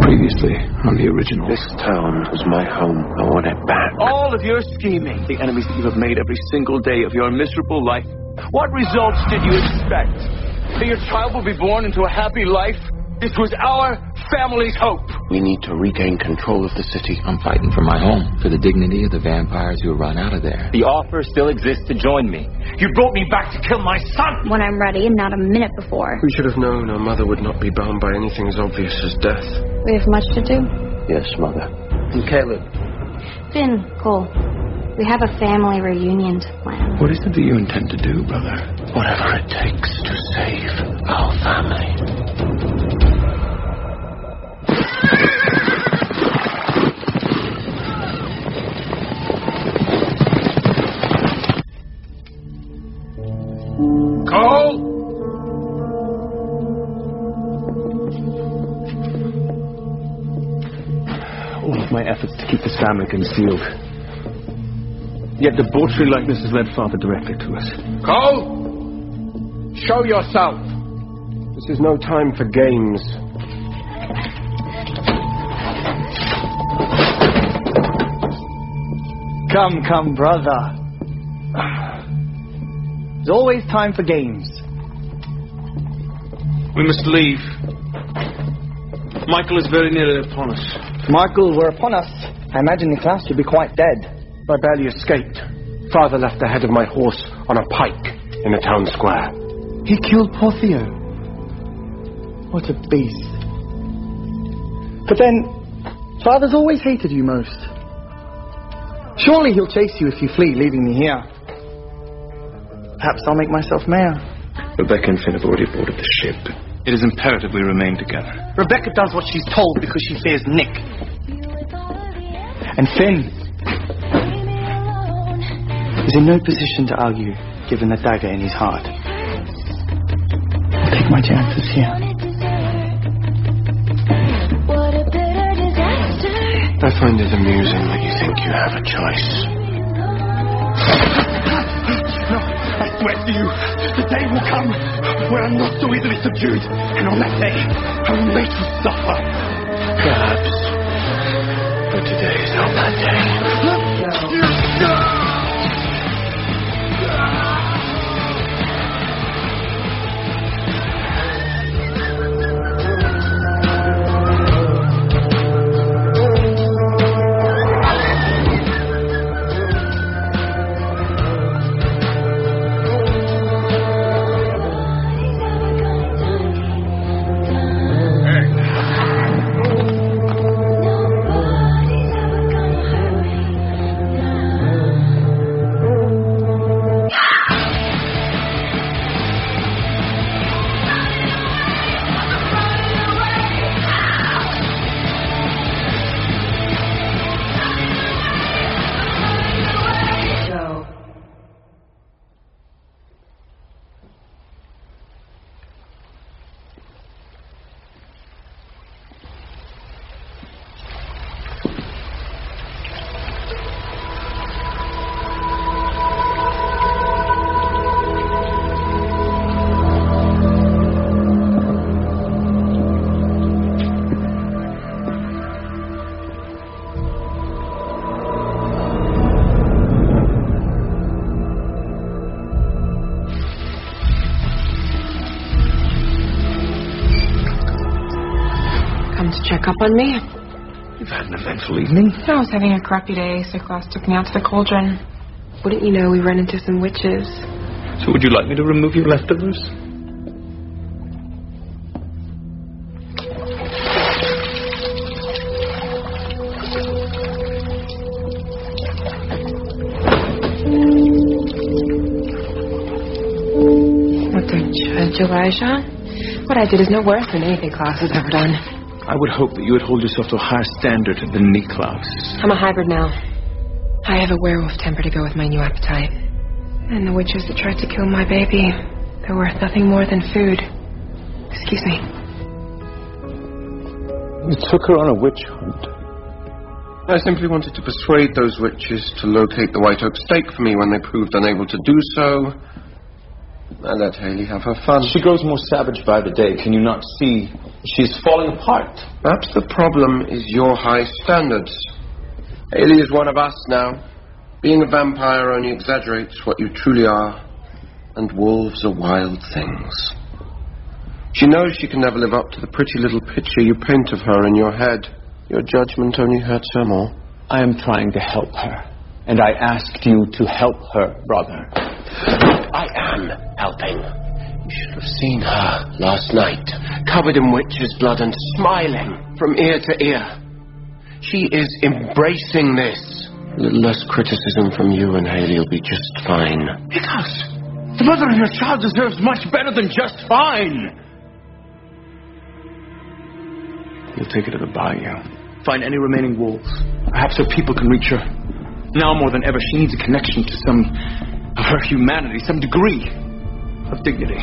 Previously on the original. This town was my home. I want it back. All of your scheming, the enemies that you have made every single day of your miserable life. What results did you expect? That your child will be born into a happy life? This was our family's hope. We need to regain control of the city. I'm fighting for my home, for the dignity of the vampires who run out of there. The offer still exists to join me. You brought me back to kill my son! When I'm ready and not a minute before. We should have known our mother would not be bound by anything as obvious as death. We have much to do. Yes, Mother. And Caleb? Finn, Cole, we have a family reunion to plan. What is it that you intend to do, brother? Whatever it takes to save our family. Cole! All of my efforts to keep this family concealed. Yet debauchery like this has led Father directly to us. Cole! Show yourself! This is no time for games. Come, brother. There's always time for games. We must leave. Michael is very nearly upon us. If Michael were upon us, I imagine Niklaus would be quite dead. I barely escaped. Father left the head of my horse on a pike in the town square. He killed poor Theo. What a beast. But then, Father's always hated you most. Surely he'll chase you if you flee, leaving me here. Perhaps I'll make myself mayor. Rebecca and Finn have already boarded the ship. It is imperative we remain together. Rebecca does what she's told because she fears Nick. And Finn is in no position to argue, given the dagger in his heart. I'll take my chances here. I find it amusing that you think you have a choice. No, I swear to you, the day will come where I'm not so easily subdued. And on that day, I will make you suffer. Perhaps. But today is not that day. Check up on me. You've had an eventful evening. I was having a crappy day, so Klaus took me out to the cauldron. Wouldn't you know, we ran into some witches. So would you like me to remove your leftovers? What the judge, Elijah? What I did is no worse than anything Klaus has ever done. I would hope that you would hold yourself to a higher standard than Niklaus. I'm a hybrid now. I have a werewolf temper to go with my new appetite. And the witches that tried to kill my baby, they're worth nothing more than food. Excuse me. You took her on a witch hunt. I simply wanted to persuade those witches to locate the White Oak stake for me when they proved unable to do so. I let Hayley have her fun. She grows more savage by the day. Can you not see she's falling apart? Perhaps the problem is your high standards. Hayley is one of us now. Being a vampire only exaggerates what you truly are. And wolves are wild things. She knows she can never live up to the pretty little picture you paint of her in your head. Your judgment only hurts her more. I am trying to help her. And I asked you to help her, brother. I am helping. You should have seen her last night, covered in witch's blood and smiling from ear to ear. She is embracing this. A little less criticism from you and Hayley will be just fine. Because the mother of your child deserves much better than just fine. You'll take her to the bayou. Find any remaining wolves. Perhaps her people can reach her. Now more than ever, she needs a connection to some of her humanity, some degree of dignity.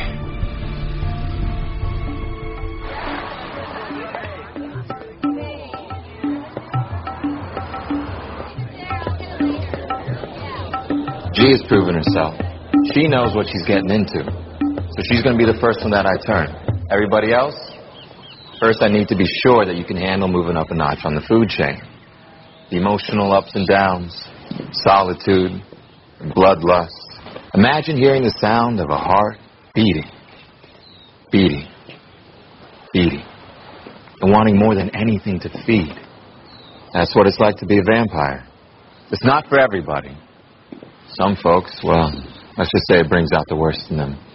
G has proven herself. She knows what she's getting into. So she's going to be the first one that I turn. Everybody else? First, I need to be sure that you can handle moving up a notch on the food chain. The emotional ups and downs, solitude, and bloodlust. Imagine hearing the sound of a heart beating, beating, beating, and wanting more than anything to feed. That's what it's like to be a vampire. It's not for everybody. Some folks, well, let's just say it brings out the worst in them.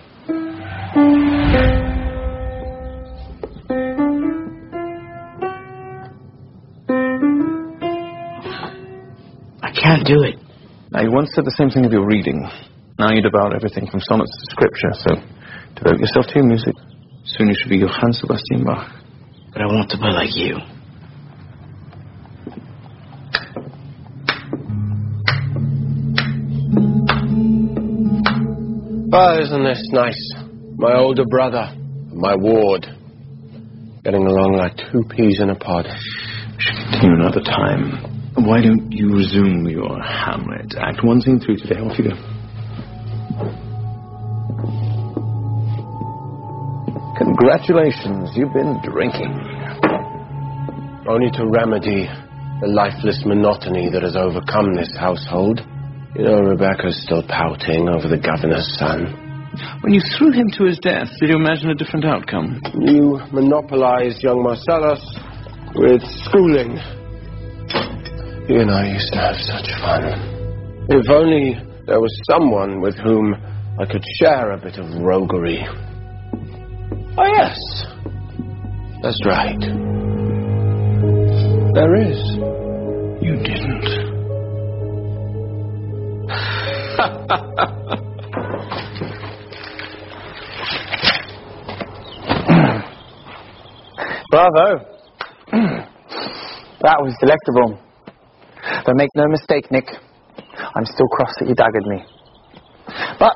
I can't do it. Now, you once said the same thing of your reading. Now you devour everything from sonnets to scripture, so devote yourself to your music. Soon you should be Johann Sebastian Bach. But I want to play like you. Oh, isn't this nice? My older brother, my ward, getting along like two peas in a pod. We should continue another time. Why don't you resume your Hamlet? Act 1, Scene 3 today. Off you go. Congratulations, you've been drinking. Only to remedy the lifeless monotony that has overcome this household. You know, Rebecca's still pouting over the governor's son. When you threw him to his death, did you imagine a different outcome? You monopolized young Marcellus with schooling. He and I used to have such fun. If only there was someone with whom I could share a bit of roguery. Oh, yes. That's right. There is. You didn't. Bravo. That was delectable. But make no mistake, Nick, I'm still cross that you daggered me. But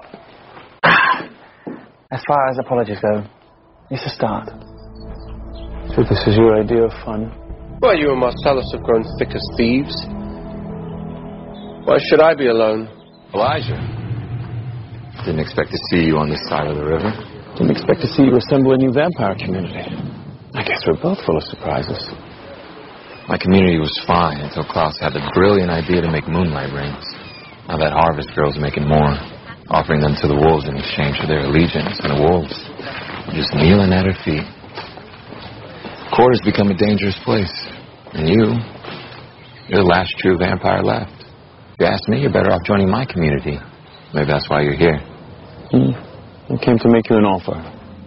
as far as apologies go, it's a start. So this is your idea of fun? Well, you and Marcellus have grown thick as thieves. Why should I be alone? Elijah. Didn't expect to see you on this side of the river. Didn't expect to see you assemble a new vampire community. I guess we're both full of surprises. My community was fine until Klaus had the brilliant idea to make moonlight rings. Now that Harvest Girl's making more, offering them to the wolves in exchange for their allegiance, and the wolves are just kneeling at her feet. Court has become a dangerous place. And you're the last true vampire left. If you ask me, you're better off joining my community. Maybe that's why you're here. I came to make you an offer.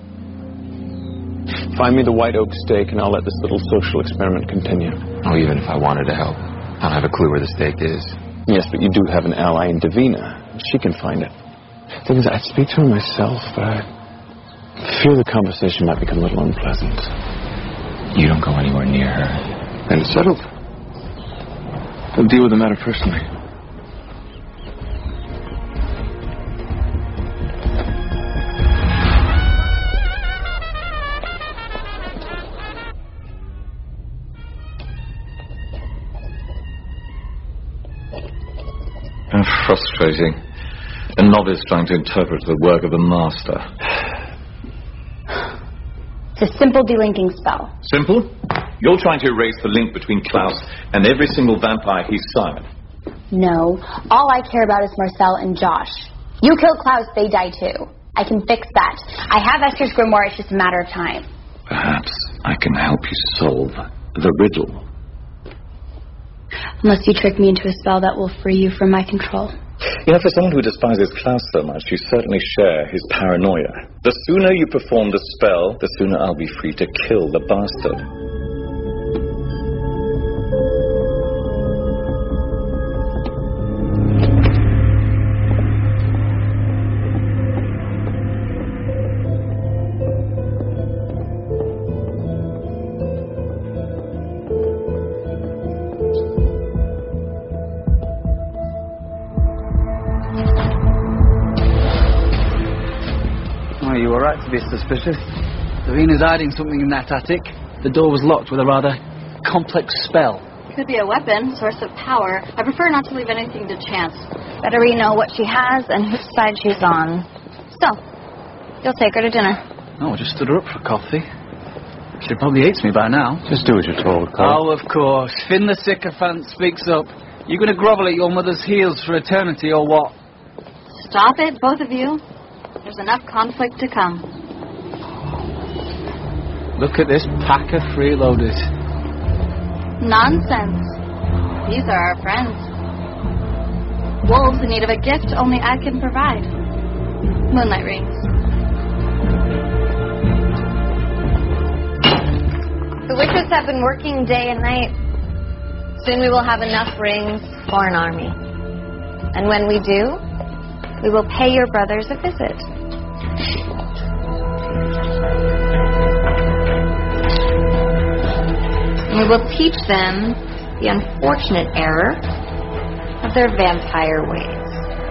Find me the White Oak stake and I'll let this little social experiment continue. Oh, even if I wanted to help, I don't have a clue where the stake is. Yes, but you do have an ally in Davina. She can find it. The thing is, I'd speak to her myself, but I fear the conversation might become a little unpleasant. You don't go anywhere near her. And it's settled. I'll deal with the matter personally. Frustrating. A novice trying to interpret the work of a master. It's a simple delinking spell. Simple? You're trying to erase the link between Klaus and every single vampire he's sired. No. All I care about is Marcel and Josh. You kill Klaus, they die too. I can fix that. I have Esther's grimoire, it's just a matter of time. Perhaps I can help you solve the riddle. Unless you trick me into a spell that will free you from my control. You know, for someone who despises Klaus so much, you certainly share his paranoia. The sooner you perform the spell, the sooner I'll be free to kill the bastard. You were right to be suspicious. Davina's hiding something in that attic. The door was locked with a rather complex spell. Could be a weapon, source of power. I prefer not to leave anything to chance. Better we know what she has and whose side she's on. So, you'll take her to dinner. Oh, I just stood her up for coffee. She probably hates me by now. Just do what you're told, Cole. Oh, of course. Finn the sycophant speaks up. You going to grovel at your mother's heels for eternity or what? Stop it, both of you. There's enough conflict to come. Look at this pack of freeloaders. Nonsense. These are our friends. Wolves in need of a gift only I can provide. Moonlight rings. The witches have been working day and night. Soon we will have enough rings for an army. And when we do, we will pay your brothers a visit. We will teach them the unfortunate error of their vampire ways.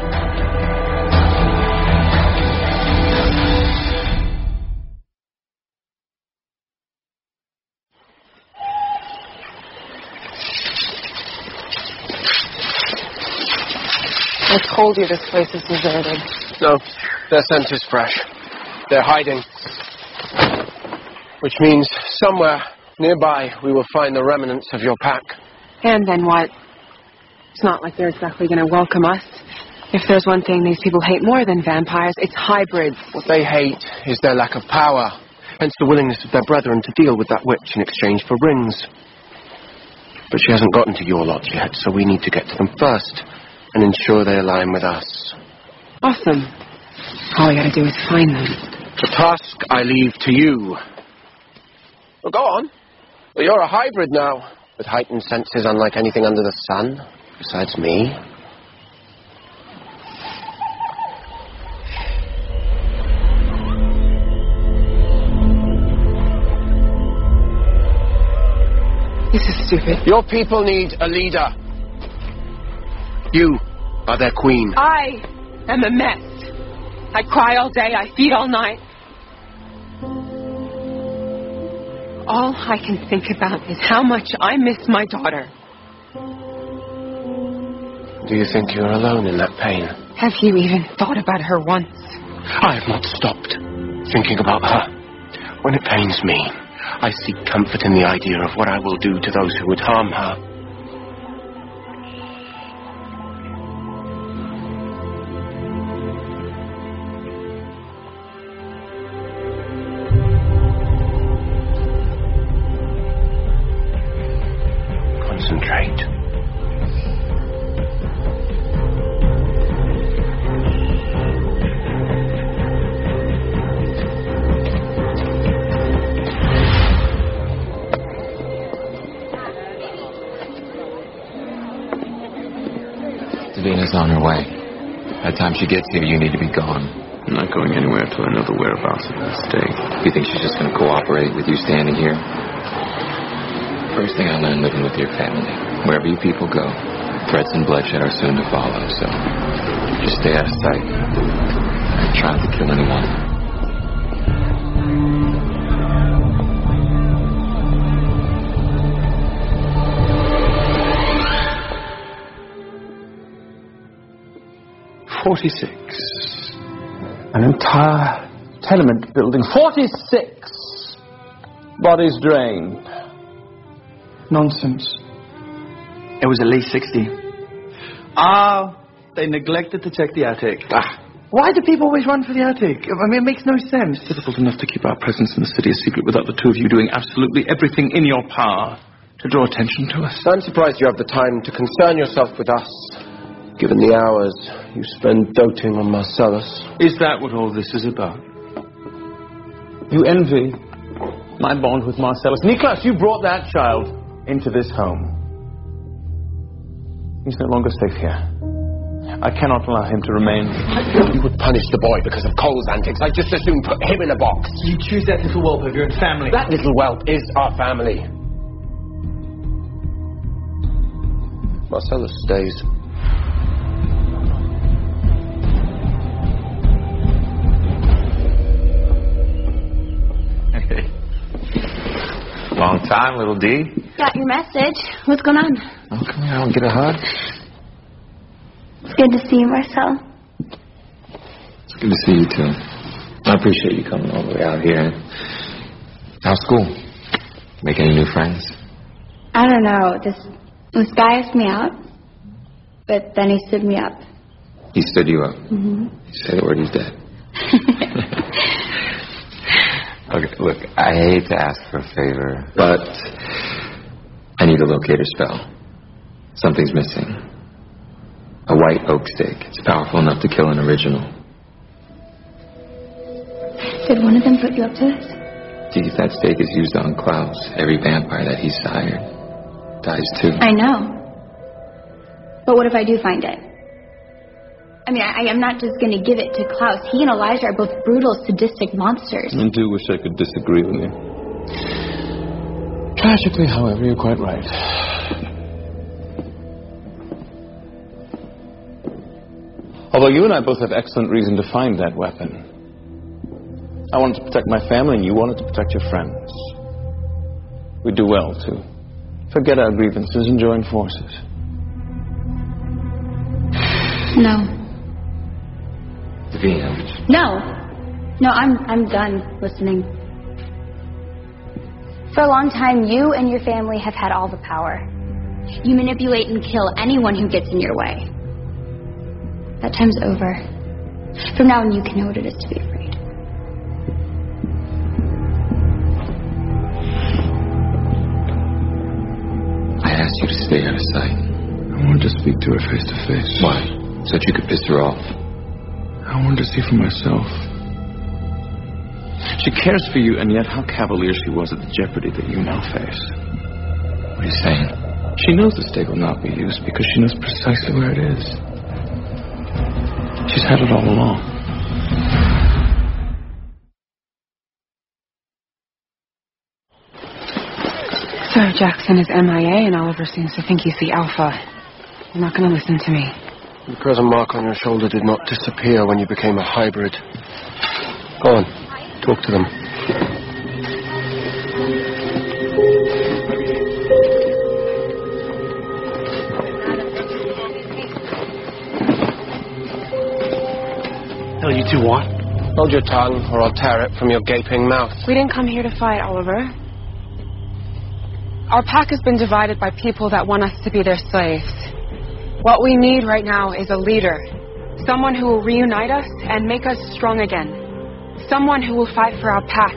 I told you this place is deserted. No, their scent is fresh. They're hiding. Which means somewhere nearby we will find the remnants of your pack. And then what? It's not like they're exactly going to welcome us. If there's one thing these people hate more than vampires, it's hybrids. What they hate is their lack of power, hence the willingness of their brethren to deal with that witch in exchange for rings. But she hasn't gotten to your lot yet, so we need to get to them first and ensure they align with us. Awesome. All I gotta do is find them. The task I leave to you. Well, go on. Well, you're a hybrid now, with heightened senses unlike anything under the sun, besides me. This is stupid. Your people need a leader. You are their queen. I am a mess. I cry all day, I feed all night. All I can think about is how much I miss my daughter. Do you think you're alone in that pain? Have you even thought about her once? I have not stopped thinking about her. When it pains me, I seek comfort in the idea of what I will do to those who would harm her. Concentrate. Davina's on her way. By the time she gets here, you need to be gone. I'm not going anywhere till I know the whereabouts of the stake. You think she's just going to cooperate with you standing here? First thing I learned living with your family. Wherever you people go, threats and bloodshed are soon to follow, so just stay out of sight. I ain't trying to kill anyone. 46. An entire tenement building. 46 bodies drained. Nonsense. It was at least 60. They neglected to check the attic. Why do people always run for the attic? I mean, it makes no sense. It's difficult enough to keep our presence in the city a secret without the two of you doing absolutely everything in your power to draw attention to us. I'm surprised you have the time to concern yourself with us, given the hours you spend doting on Marcellus. Is that what all this is about? You envy my bond with Marcellus. Niklas, you brought that child into this home. He's no longer safe here. I cannot allow him to remain. You would punish the boy because of Cole's antics. I'd just as soon put him in a box. You choose that little whelp of your own family. That little whelp is our family. Marcellus stays. Long time, little D. Got your message. What's going on? Oh, come here, I'll get a hug. It's good to see you, Marcel. It's good to see you, too. I appreciate you coming all the way out here. How's school? Make any new friends? I don't know. This guy asked me out, but then he stood me up. He stood you up? Mm-hmm. Say the word, he's dead. Okay, look, I hate to ask for a favor, but I need a locator spell. Something's missing. A white oak stick. It's powerful enough to kill an original. Did one of them put you up to this? Gee, that stake is used on Klaus. Every vampire that he's sired dies too. I know. But what if I do find it? I mean, I am not just going to give it to Klaus. He and Elijah are both brutal, sadistic monsters. I do wish I could disagree with you. Tragically, however, you're quite right. Although you and I both have excellent reason to find that weapon. I wanted to protect my family, and you wanted to protect your friends. We'd do well to forget our grievances and join forces. No. Davina. No, I'm done listening. For a long time, you and your family have had all the power. You manipulate and kill anyone who gets in your way. That time's over. From now on, you can know what it is to be afraid. I asked you to stay out of sight. I wanted to speak to her face to face. Why? So that you could piss her off. I wanted to see for myself. She cares for you, and yet how cavalier she was at the jeopardy that you now face. What are you saying? She knows the stake will not be used because she knows precisely where it is. She's had it all along. Sir Jackson is MIA, and Oliver seems to think he's the Alpha. You're not going to listen to me. The present mark on your shoulder did not disappear when you became a hybrid. Go on, talk to them. Hell, you two want? Hold your tongue, or I'll tear it from your gaping mouth. We didn't come here to fight, Oliver. Our pack has been divided by people that want us to be their slaves. What we need right now is a leader. Someone who will reunite us and make us strong again. Someone who will fight for our pack.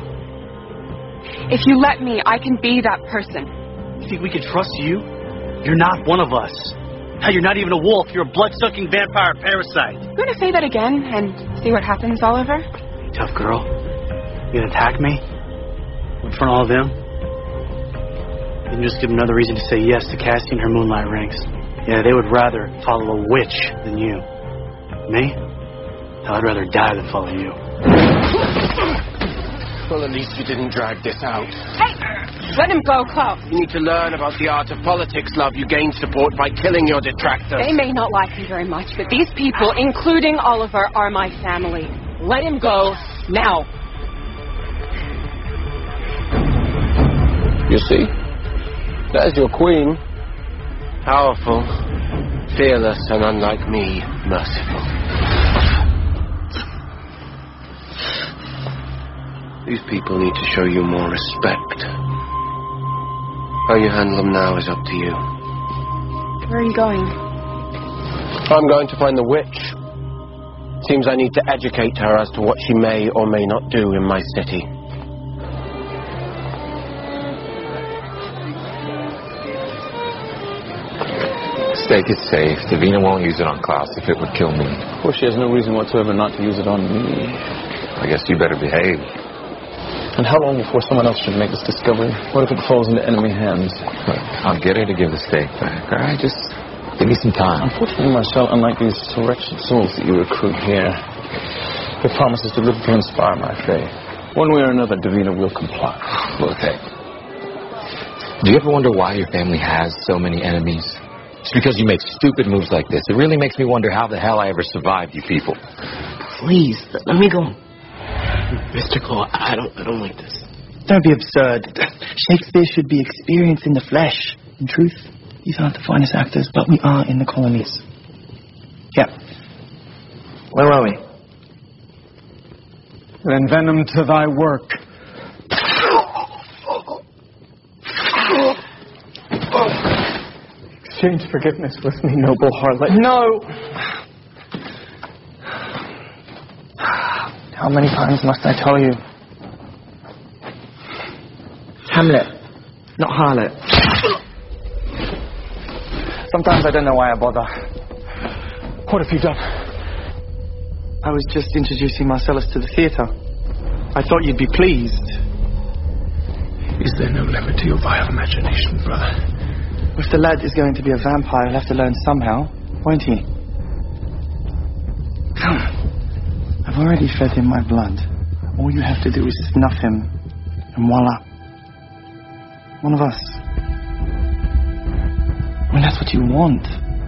If you let me, I can be that person. You think we can trust you? You're not one of us. Hell, you're not even a wolf. You're a blood-sucking vampire parasite. You want to say that again and see what happens, Oliver? Tough girl. You gonna attack me? In front of all of them? You can just give them another reason to say yes to casting her moonlight rings. Yeah, they would rather follow a witch than you. Me? Hell, I'd rather die than follow you. Well, at least you didn't drag this out. Hey! Let him go, Klaus. You need to learn about the art of politics, love. You gain support by killing your detractors. They may not like me very much, but these people, including Oliver, are my family. Let him go now. You see? There's your queen. Powerful, fearless, and unlike me, merciful. These people need to show you more respect. How you handle them now is up to you. Where are you going? I'm going to find the witch. Seems I need to educate her as to what she may or may not do in my city. Stake is safe. Davina won't use it on Klaus if it would kill me. Of course, she has no reason whatsoever not to use it on me. I guess you better behave. And how long before someone else should make this discovery? What if it falls into enemy hands? I'll get her to give the stake back. All right, just give me some time. Unfortunately, Marcel, unlike these wretched souls that you recruit here, your promises to live to inspire my faith. One way or another, Davina will comply. Look, hey. Do you ever wonder why your family has so many enemies? It's because you make stupid moves like this. It really makes me wonder how the hell I ever survived, you people. Please, let me go. Mr. Claw, I don't like this. Don't be absurd. Shakespeare should be experienced in the flesh. In truth, these aren't the finest actors, but we are in the colonies. Yeah. Where were we? Then venom to thy work. Exchange forgiveness with me, noble harlot. No! How many times must I tell you? Hamlet, not harlot. Sometimes I don't know why I bother. What have you done? I was just introducing Marcellus to the theatre. I thought you'd be pleased. Is there no limit to your vile imagination, brother? If the lad is going to be a vampire, he'll have to learn somehow, won't he? Come. I've already fed him my blood. All you have to do is snuff him, and voila. One of us. I mean, that's what you want,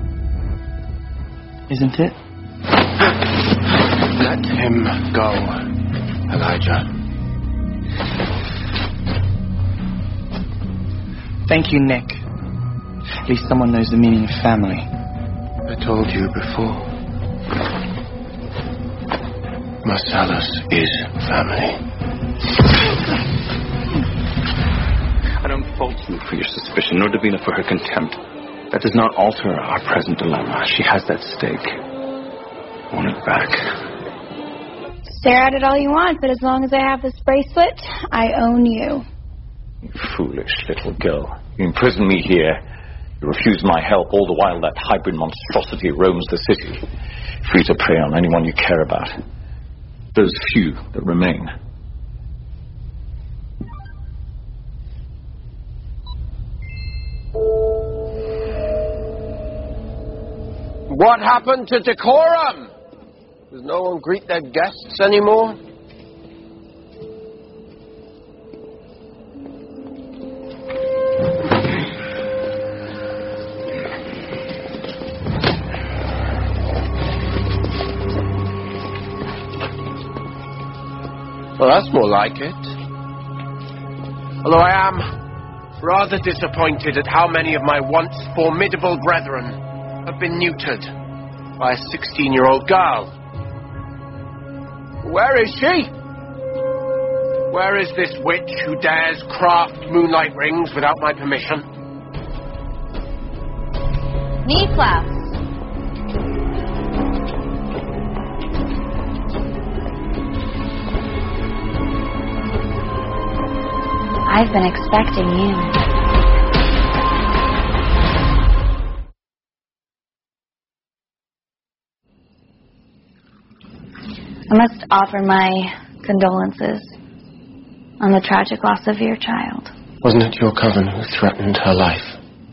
isn't it? Let him go, Elijah. Thank you, Nick. At least someone knows the meaning of family. I told you before. Marcellus is family. I don't fault you for your suspicion, nor Davina for her contempt. That does not alter our present dilemma. She has that stake. I want it back. Stare at it all you want, but as long as I have this bracelet, I own you. You foolish little girl. You imprison me here. You refuse my help all the while that hybrid monstrosity roams the city, free to prey on anyone you care about. Those few that remain. What happened to decorum? Does no one greet their guests anymore? Well, that's more like it. Although I am rather disappointed at how many of my once formidable brethren have been neutered by a 16-year-old girl. Where is she? Where is this witch who dares craft moonlight rings without my permission? Niklaus. I've been expecting you. I must offer my condolences on the tragic loss of your child. Wasn't it your coven who threatened her life?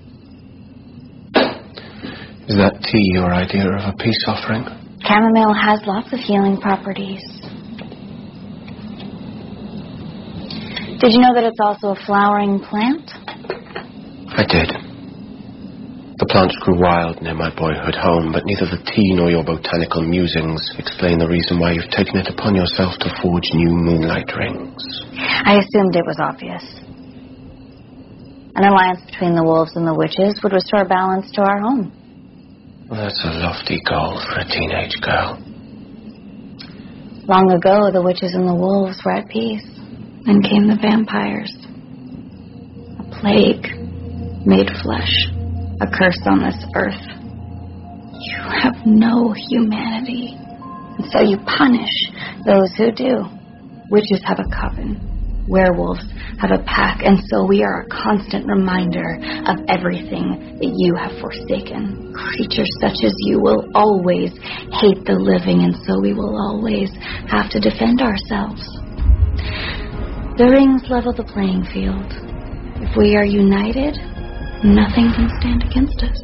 Is that tea your idea of a peace offering? Chamomile has lots of healing properties. Did you know that it's also a flowering plant? I did. The plants grew wild near my boyhood home, but neither the tea nor your botanical musings explain the reason why you've taken it upon yourself to forge new moonlight rings. I assumed it was obvious. An alliance between the wolves and the witches would restore balance to our home. Well, that's a lofty goal for a teenage girl. Long ago, the witches and the wolves were at peace. Then came the vampires. A plague made flesh. A curse on this earth. You have no humanity. And so you punish those who do. Witches have a coven. Werewolves have a pack. And so we are a constant reminder of everything that you have forsaken. Creatures such as you will always hate the living, and so we will always have to defend ourselves. The rings level the playing field. If we are united, nothing can stand against us.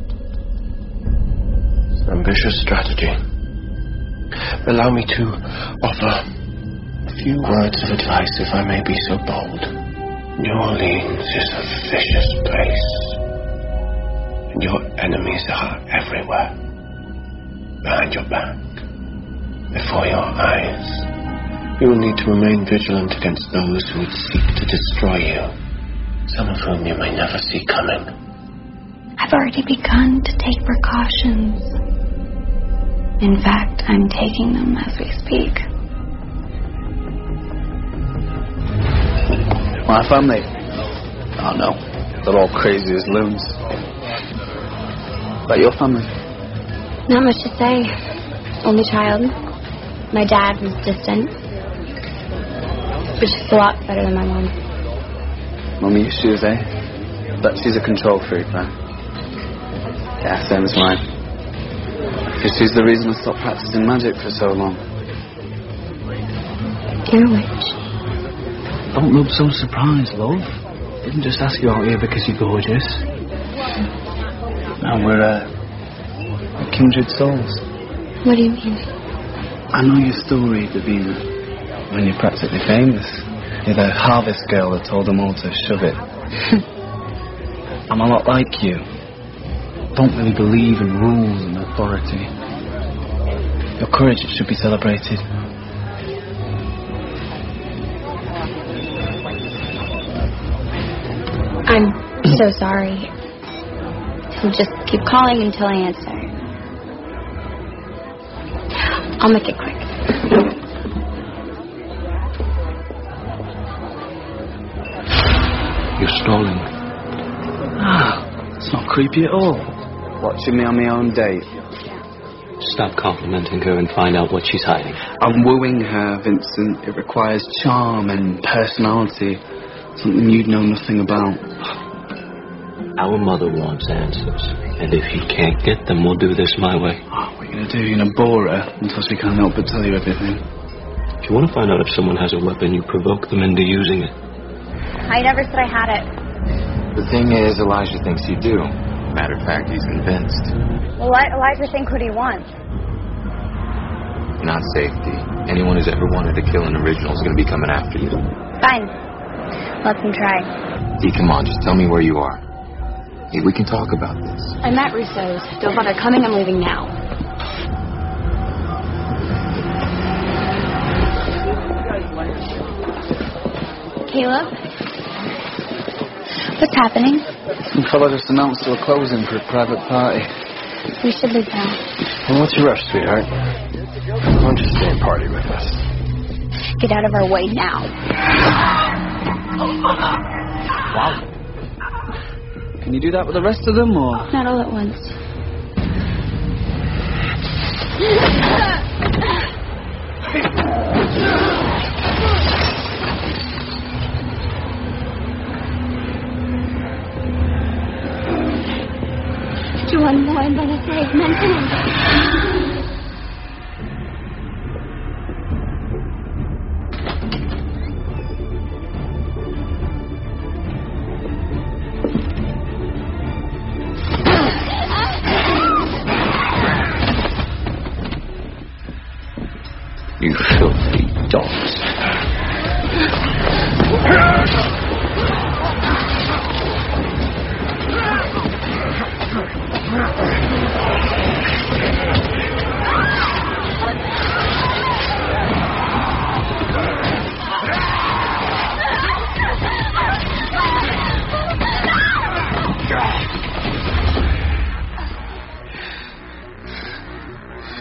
It's an ambitious strategy. Allow me to offer a few words of advice, if I may be so bold. New Orleans is a vicious place, and your enemies are everywhere. Behind your back, before your eyes. You will need to remain vigilant against those who would seek to destroy you, some of whom you may never see coming. I've already begun to take precautions. In fact, I'm taking them as we speak. My family? Oh no, they're all crazy as loons. But your family? Not much to say. Only child. My dad was distant. But she's a lot better than my mom. Mummy issues, eh? But she's a control freak, man. Yeah, same as mine. Because she's the reason I stopped practicing magic for so long. You're a witch. Don't look so surprised, love. Didn't just ask you out here because you're gorgeous. Now we're kindred souls. What do you mean? I know your story, Davina. When you're practically famous. You're the harvest girl that told them all to shove it. I'm a lot like you. Don't really believe in rules and authority. Your courage should be celebrated. I'm so sorry. I'll just keep calling until I answer. I'll make it quick. You're stalling. It's not creepy at all. Watching me on my own date. Stop complimenting her and find out what she's hiding. I'm wooing her, Vincent. It requires charm and personality. Something you'd know nothing about. Our mother wants answers. And if you can't get them, we'll do this my way. What are you going to do? You're going to bore her until she can't help but tell you everything. If you want to find out if someone has a weapon, you provoke them into using it. I never said I had it. The thing is, Elijah thinks you do. Matter of fact, he's convinced. Well, let Elijah think what he wants. Not safety. Anyone who's ever wanted to kill an original is going to be coming after you. Fine. Let them try. Dee, come on, just tell me where you are. Hey, we can talk about this. I'm at Russo's. Don't bother coming. I'm leaving now. Caleb? What's happening? Some fella just announced they were closing for a private party. We should leave now. Well, what's your rush, sweetheart? Why don't you stay and party with us? Get out of our way now. Wow. Can you do that with the rest of them, or...? Not all at once. One more and then a grave maintenance. You filthy dogs.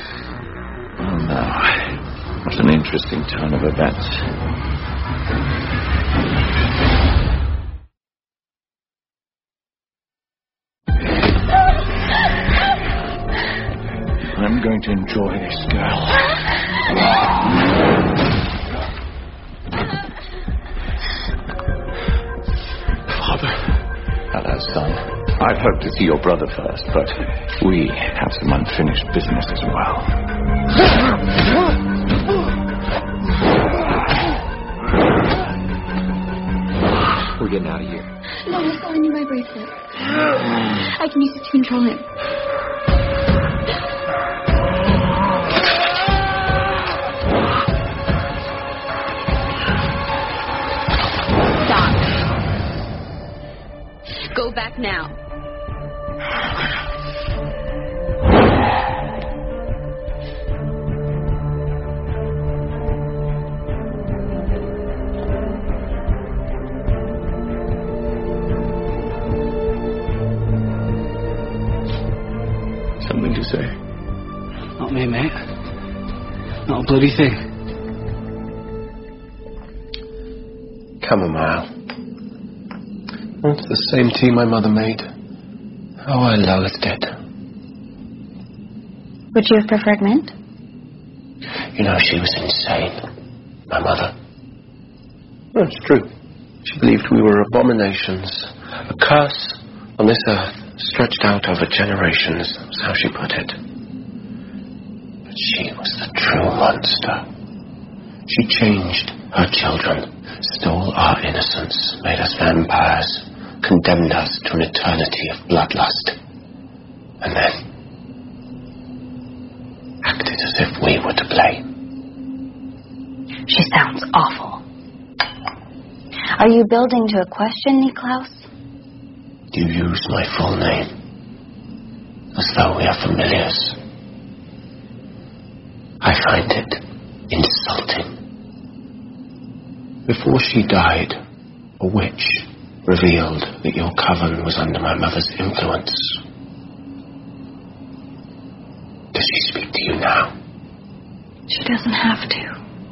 Well, now, what an interesting turn of events. going to enjoy this, girl. Father. Hello, son. I'd hoped to see your brother first, but we have some unfinished business as well. We're getting out of here. No, he's calling you my bracelet. I can use it to control him. Stop. Go back now. Something to say? Not me, mate. Not a bloody thing. Chamomile. It's the same tea my mother made. Oh, I loathed it. Would you have preferred mint? You know, she was insane, my mother. No, it's true. She believed we were abominations, a curse on this earth, stretched out over generations. That's how she put it. But she was the true monster. She changed her children, stole our innocence, made us vampires, condemned us to an eternity of bloodlust, and then acted as if we were to blame. She sounds awful. Are you building to a question, Niklaus? You use my full name, as though we are familiars. I find it insulting. Before she died, a witch revealed that your coven was under my mother's influence. Does she speak to you now? She doesn't have to.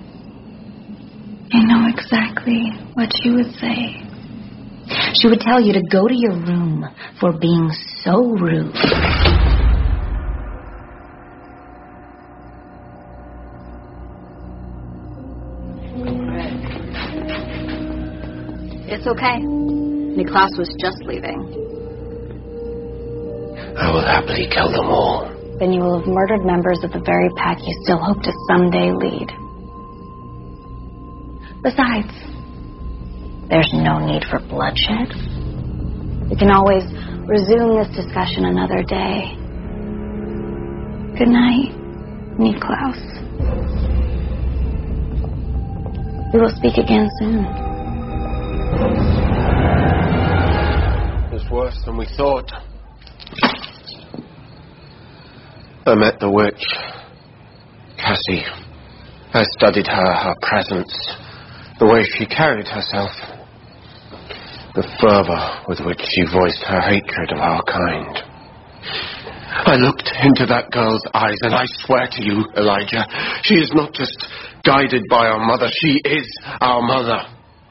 I know exactly what she would say. She would tell you to go to your room for being so rude. It's okay. Niklaus was just leaving. I will happily kill them all. Then you will have murdered members of the very pack you still hope to someday lead. Besides, there's no need for bloodshed. We can always resume this discussion another day. Good night, Niklaus. We will speak again soon. It was worse than we thought. I met the witch, Cassie. I studied her presence, the way she carried herself, the fervor with which she voiced her hatred of our kind. I looked into that girl's eyes, and I swear to you, Elijah, she is not just guided by our mother, she is our mother.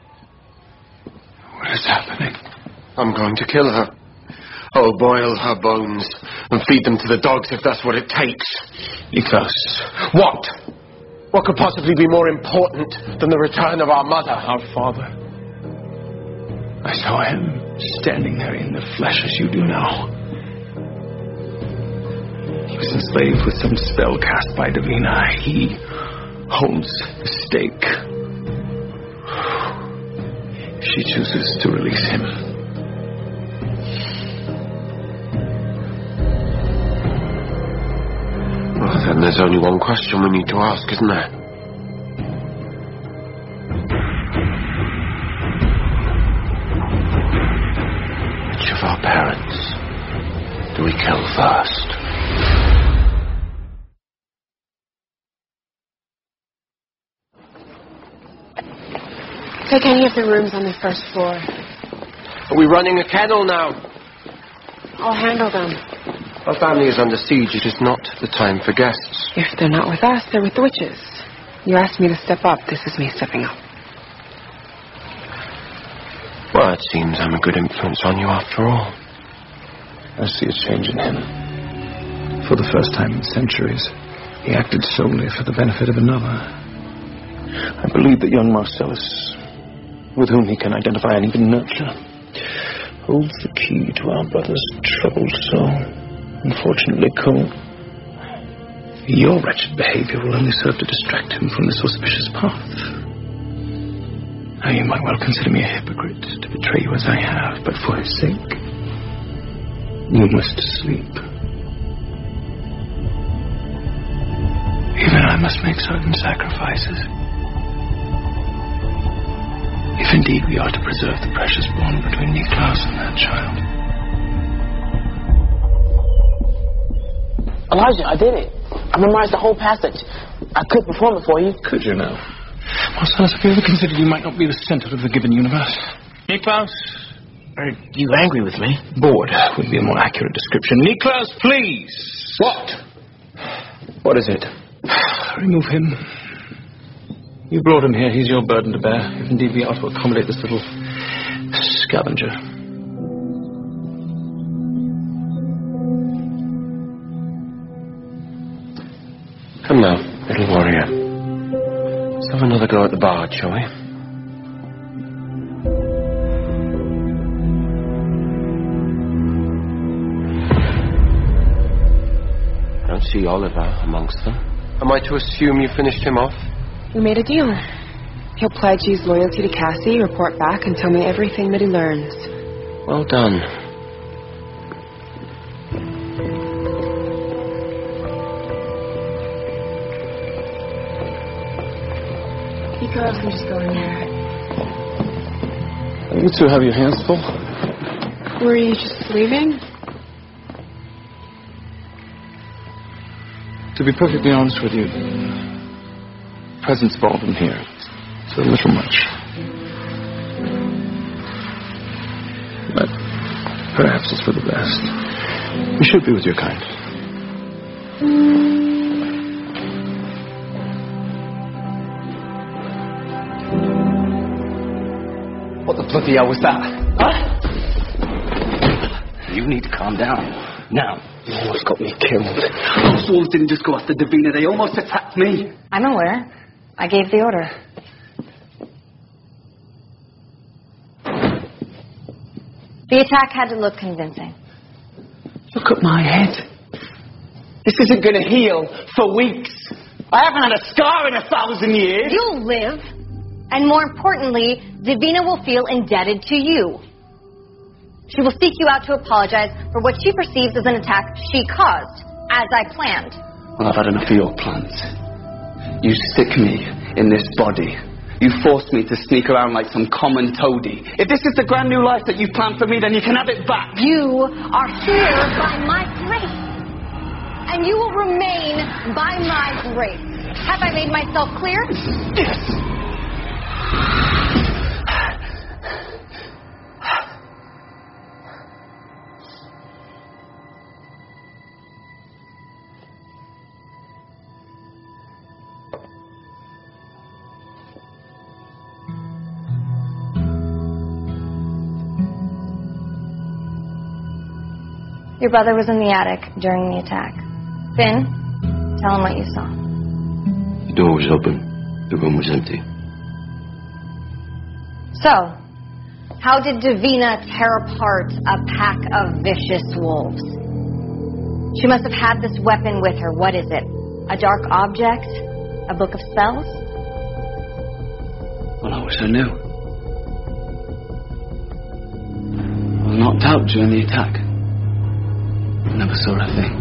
What is happening? I'm going to kill her. I'll boil her bones and feed them to the dogs if that's what it takes. Niklaus. What? What could possibly be more important than the return of our mother? Our father. I saw him standing there in the flesh as you do now. He was enslaved with some spell cast by Davina. He holds the stake. If she chooses to release him. Well, then there's only one question we need to ask, isn't there? Which of our parents do we kill first? Take any of the rooms on the first floor. Are we running a kennel now? I'll handle them. Our family is under siege. It is not the time for guests. If they're not with us, they're with the witches. You asked me to step up. This is me stepping up. Well, it seems I'm a good influence on you after all. I see a change in him. For the first time in centuries. He acted solely for the benefit of another. I believe that young Marcellus, with whom he can identify and even nurture, holds the key to our brother's troubled soul. Unfortunately, Cole, your wretched behavior will only serve to distract him from this auspicious path. Now, you might well consider me a hypocrite to betray you as I have, but for his sake, you must sleep. Even I must make certain sacrifices. If indeed we are to preserve the precious bond between Niklaus and that child. Elijah, I did it. I memorized the whole passage. I could perform it for you. Could you now? Marcellus, have you ever considered you might not be the center of the given universe? Niklaus? Are you angry with me? Bored would be a more accurate description. Niklaus, please! What? What is it? Remove him. You brought him here. He's your burden to bear. If indeed we are to accommodate this little scavenger. Come now, little warrior. Let's have another go at the bard, shall we? I don't see Oliver amongst them. Am I to assume you finished him off? We made a deal. He'll pledge his loyalty to Cassie, report back, and tell me everything that he learns. Well done. Because I'm just going there. You two have your hands full? Were you just leaving? To be perfectly honest with you, presence of all of them here, it's a little much. But perhaps it's for the best. You should be with your kind. What the bloody hell was that? Huh? You need to calm down. Now. You almost got me killed. Those wolves didn't just go after Davina, they almost attacked me. I'm aware. I gave the order. The attack had to look convincing. Look at my head. This isn't going to heal for weeks. I haven't had a scar in 1,000 years. You'll live. And more importantly, Davina will feel indebted to you. She will seek you out to apologize for what she perceives as an attack she caused, as I planned. Well, I've had enough of your plans. You stick me in this body. You forced me to sneak around like some common toady. If this is the grand new life that you planned for me, then you can have it back. You are here by my grace. And you will remain by my grace. Have I made myself clear? Yes. Your brother was in the attic during the attack. Finn, tell him what you saw. The door was open. The room was empty. So, how did Davina tear apart a pack of vicious wolves? She must have had this weapon with her. What is it? A dark object? A book of spells? Well, I wish I knew. I was knocked out during the attack. I never saw a thing.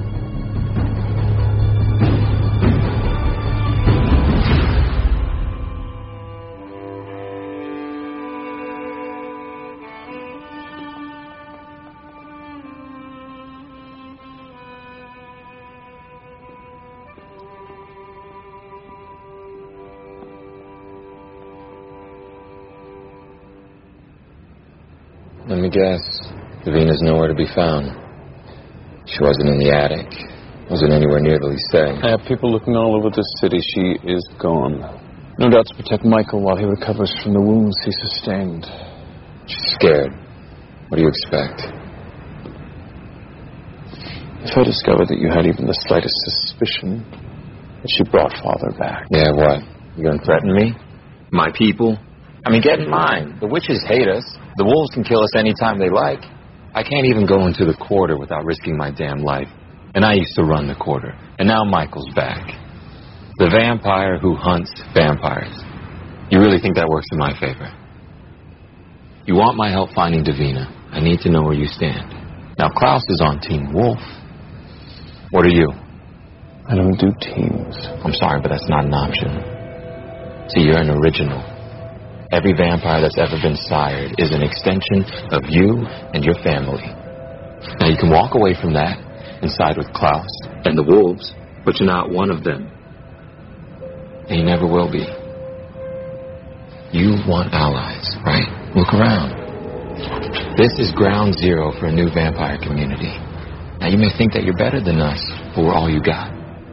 Let me guess. Davina's nowhere to be found. She wasn't in the attic. Wasn't anywhere near the Lycée. I have people looking all over the city. She is gone. No doubt to protect Michael while he recovers from the wounds he sustained. She's scared. What do you expect? If I discovered that you had even the slightest suspicion But she brought Father back. Yeah, what? You gonna threaten me? My people? I mean, get in mind, the witches hate us. The wolves can kill us anytime they like. I can't even go into the quarter without risking my damn life. And I used to run the quarter. And now Michael's back. The vampire who hunts vampires. You really think that works in my favor? You want my help finding Davina. I need to know where you stand. Now, Klaus is on Team Wolf. What are you? I don't do teams. I'm sorry, but that's not an option. See, you're an original. Every vampire that's ever been sired is an extension of you and your family. Now, you can walk away from that and side with Klaus and the wolves, but you're not one of them. And you never will be. You want allies, right? Look around. This is ground zero for a new vampire community. Now, you may think that you're better than us, but we're all you got.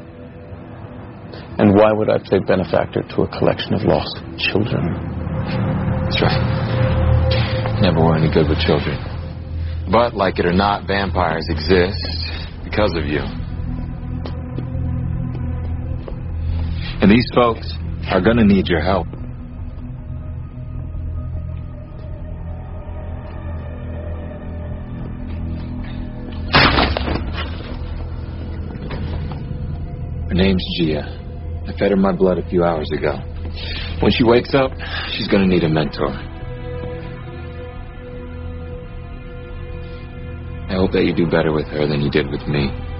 And why would I play benefactor to a collection of lost children? That's right. Never were any good with children. But, like it or not, vampires exist because of you. And these folks are gonna need your help. Her name's Gia. I fed her my blood a few hours ago. When she wakes up, she's gonna need a mentor. I hope that you do better with her than you did with me.